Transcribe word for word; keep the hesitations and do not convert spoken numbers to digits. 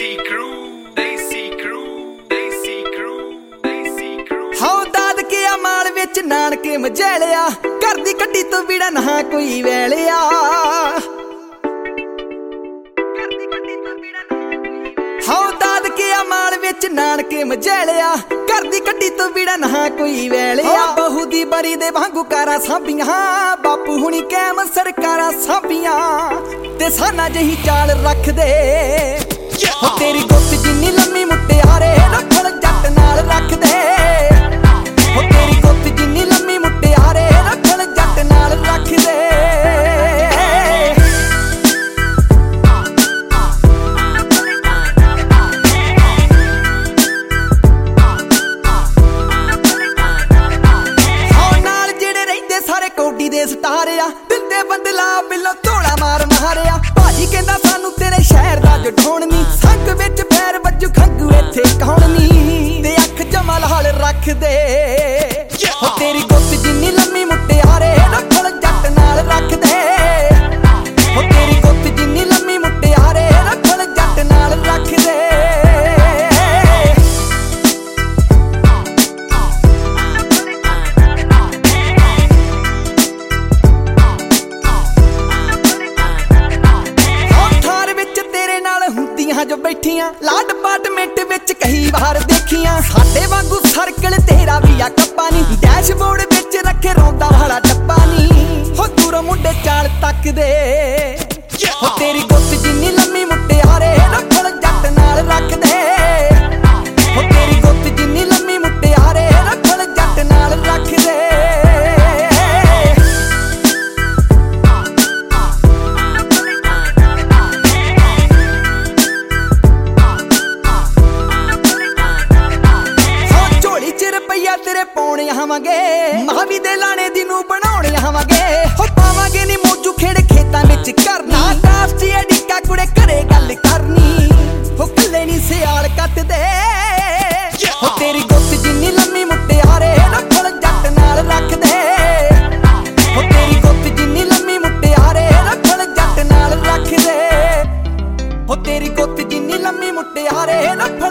Desi crew, Desi crew, Desi crew, Desi crew। हाँ दादके माल विच नानके मझेलिया, घर दी कड्डी तो बिना ना कोई वेलिया। हाँ दादके माल विच नानके मझेलिया, घर दी कड्डी तो बिना ना कोई वेलिया। बहू दी बरी दे वांगू कारा सांभियां, बापू हुणी कैम सरकारा सांभियां, ते साना जही चाल रख दे। हो तेरी गुत्त जिन्नी लम्मी मुटियारे रखल जट नाल रख दे। हो तेरी गुत्त जिन्नी लम्मी मुटियारे रखल जट नाल रख दे। हाँ नाल जेड़े रहिंदे सारे कौडी दे सटारे आ, दिंदे बंदला बिल्लो थोड़ा मार मारिया। भाजी कहंदा सानू तेरे शहर दा जठौण नी, संग विच पैर वजू खंगू इत्थे कौण नी, ते अख जमा लाल रख दे। हो तेरी गुत्त जिन्नी लम्मी मुटियारे रखल जट नाल रख दे। हो तेरी गुत्त जिन्नी लम्मी मुटियारे रखल जट नाल रख दे। जो बैठियां लाड अपार्टमेंट विच कई बार देखियां, साडे वांगू सर्कल तेरा भी आ कप्पा नी, डैशबोर्ड विच रखे रौंदा वाला डब्बा नी। हो दूरों मुंडे चाल तक दे। हो तेरी गुत्त जिन्नी लम्मी मुटियारे रखल जट नाल रख दे। हो तेरी गुत्त जिन्नी लम्मी मुटियारे रखल जट नाल रख दे। तेरे पौने आवांगे, मावी दे लाने दी नूं बनाउणे आवांगे। हो पावांगे नी मौजू खेड़ खेतां विच करनी, कास्टी अडिका कुड़े घरे गल करनी। हो कल्ले नी सियाल कट दे। हो तेरी गुत्त जिन्नी लम्मी मुटियारे रखल जट नाल रख दे। हो तेरी गुत्त जिन्नी लम्मी मुटियारे रखल जट नाल रख दे। हो तेरी गुत्त जिन्नी लम्मी मुटियारे रखल